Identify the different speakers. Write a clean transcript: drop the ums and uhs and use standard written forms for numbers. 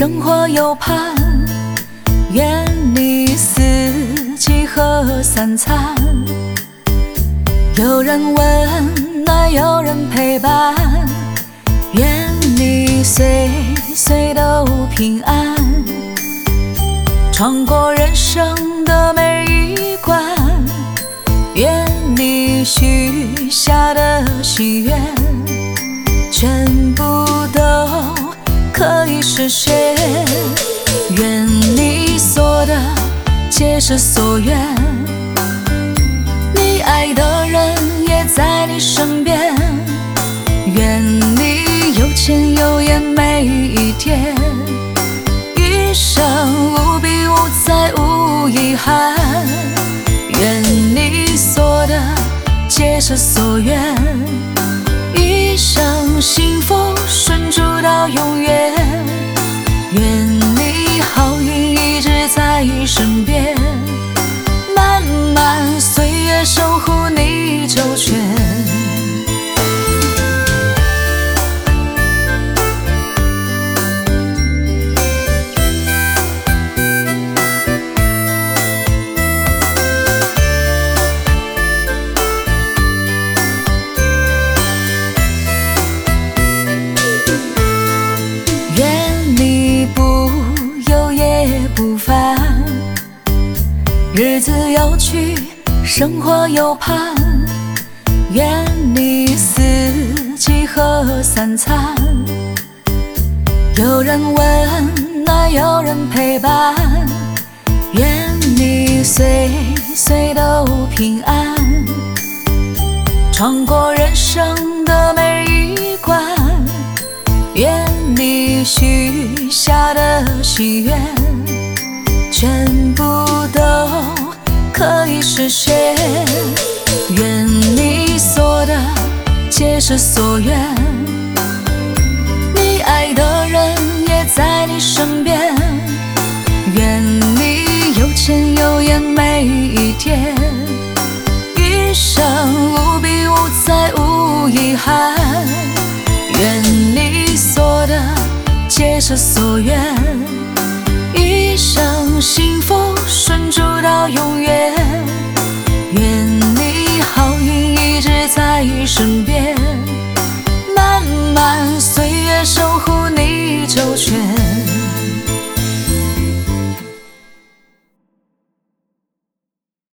Speaker 1: 生活有盼，愿你四季和三餐。有人温暖，有人陪伴，愿你岁岁都平安。闯过人生的每一关，愿你许下的心愿全部都可以实现。愿你所的皆是所愿，你爱的人也在你身边。愿你有钱有颜每一天，余生无比无灾无遗憾。愿你所的皆是所愿，一生幸福顺祝到永远。愿你好运一直在身边，漫漫岁月守护你周全。日子有趣，生活有盼，愿你四季和三餐。有人温暖，有人陪伴，愿你岁岁都平安。闯过人生的每一关，愿你许下的心愿全部都可以实现。愿你所的皆是所愿，你爱的人也在你身边。愿你有钱有颜每一天，余生无比无灾无遗憾。愿你所的皆是所愿，一生幸福顺祝到永远。愿你好运一直在身边，